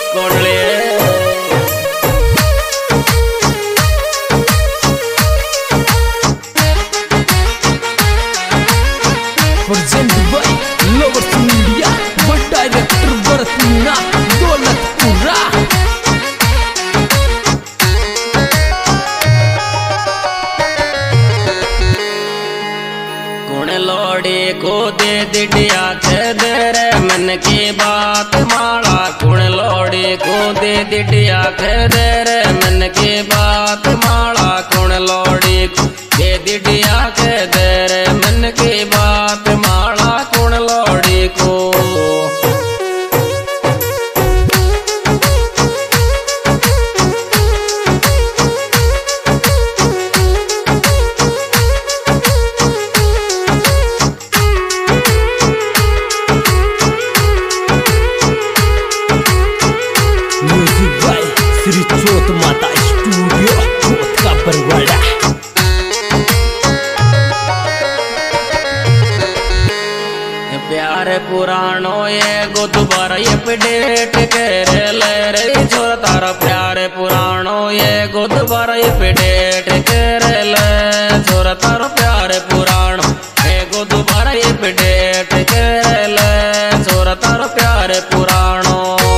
कोडले present by lovers media व director Barsana Daulatpura. लोड़ी को दे दिडिया के दे रे मन की बात माला। कुण लोड़ी को दे दिडिया के दे रे मन की बात माला। कुण लोड़ी को दे दिडिया के दे रे मन की बात माला। कुण लोड़ी को श्री चौथ माता स्टूडियो चौथ का बरवाड़ा। प्यार पुरानो ये गुदबार ये पेट करे ले रे छोरा तारा। प्यार पुरानो ये गुदबार ये पेट करे ले छोरा तारा। प्यार पुरानो ये गुदबार ये पेट करे ले छोरा तारा। प्यार पुरानो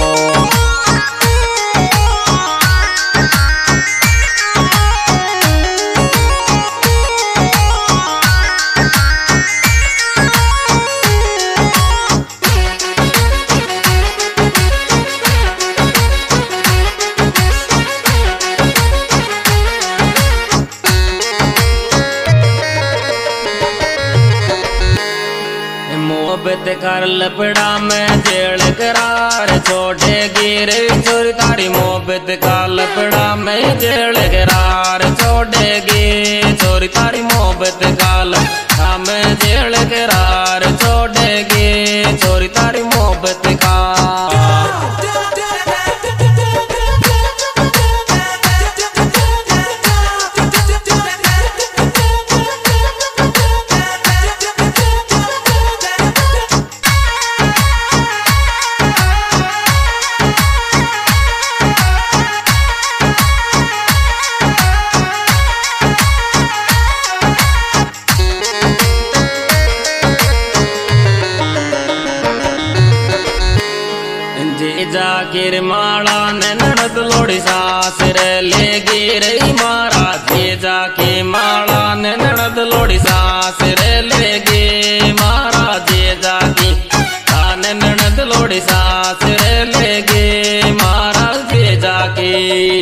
मोहब्बत कर लपड़ा में जेल करार छोड़ेगी रे छोरी तारी। मोहब्बत का लपड़ा में जेल करार छोड़ेगी छोरी तारी। मोहब्बत का लपड़ा में जेल करार छोड़ेगी छोरी तारी। मोहब्बत का जाकिर माला ने ननद लोड़ी सास रे लेगी रे मारा। जी जाकी माला ने ननद लोड़ी सास रे लेगी मारा। जी जाकी ने ननद लोड़ी सास रे लेगी मारा। जी जाकी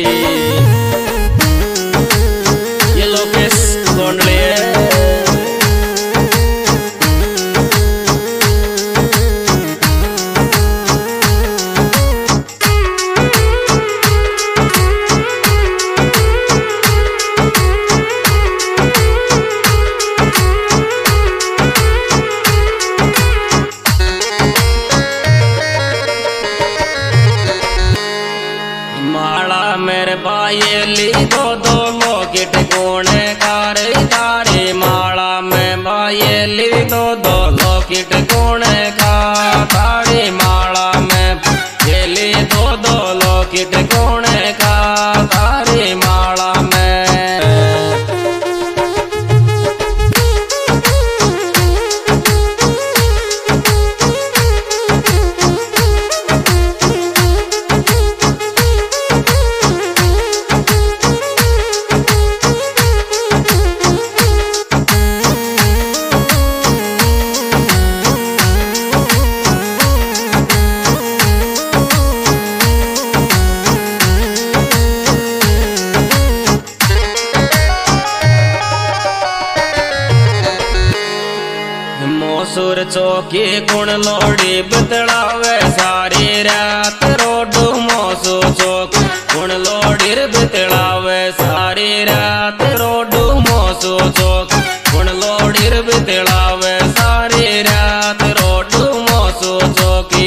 ये लोकेश कोंडले मेरे बायली दो दो लोकेट कोने कारे तारे। माला में बायली दो दो लोकेट कोने का तारे। माला में बायली दो दो लोकेट कोने का तारे। माला में मोसुर चौकी गुण लोड़ी बतलावे सारी रात रोडू। मोसू चौक गुण लोड़ी बतलावे सारी रात रोडू। मोसू चौक गुण लोड़ी बतलावे सारी रात रोडू। मोसू चौकी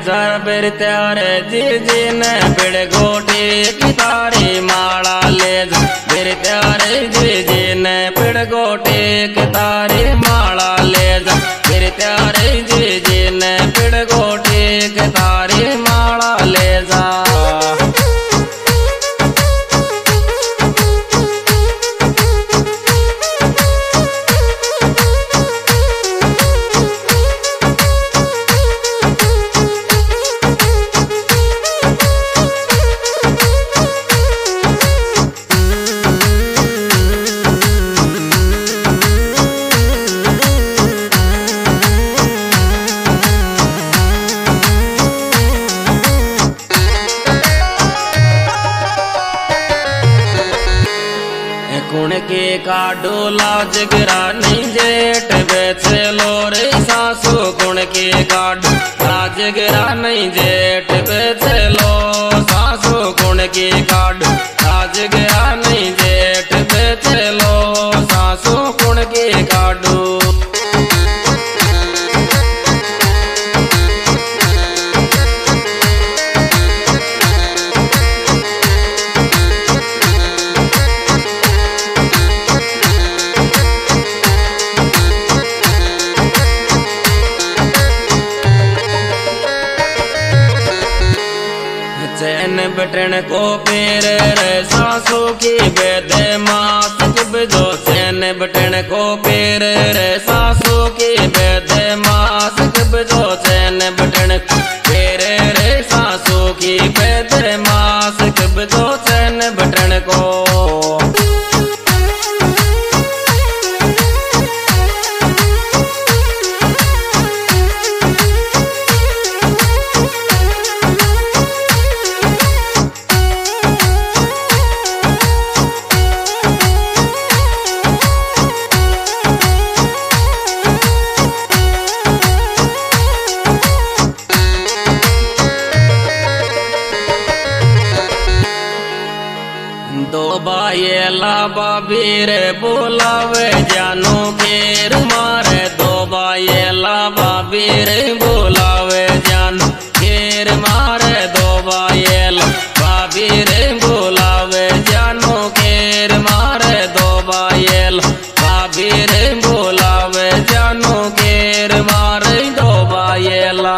जा बेर त्यारे जी ने पिड़ गोटे की तारी माला ले जा बेर त्यारे जी ने पिड़ गोटे की तारी माला ले जा बेर त्यारे जी ने पिड़ गोटे की तारी माला ले जा। कुण के काडो लाज गिरा नहीं जेठ बेचे लो रे सासू कुण के काडो लाज गिरा नहीं जेठ बेचे लो सासू कुण के काडो लाज गिरा नहीं जेठ बेचे लो सासू कुण के काडो। चैन बटन को पेर रे सासू की बेदे मास्क बजो चैन बटन को पेर रे सासू की बेदे मास्क बजो चैन बटन पेर रे सासू की बेदे मास्क बजो चैन बटन को। दो बायला बाबीर बोलावे जानू केर मारे दो बायला बाबीर बोलावे जानू केर मारे दो बायला बाबीर बोलावे जानू केर मारे दो बायला बाबीर बोलावे जानू केर मारे दो बायला।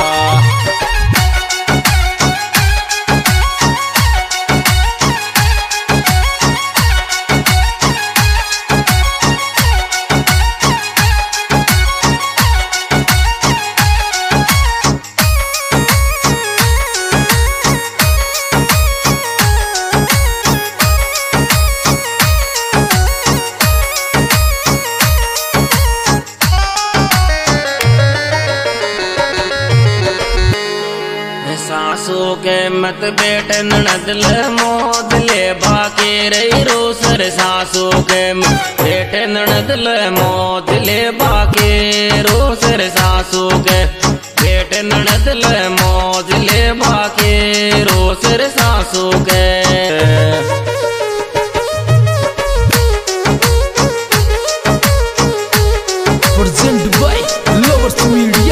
सासू के मत बेट ननद ले मोद ले बाकी रही रोसर सासू के बेट ननद ले मोद ले बाकी रोसर सासू के बेट ननद ले मोद ले बाकी रोसर सासू के। Present by Lovers Media.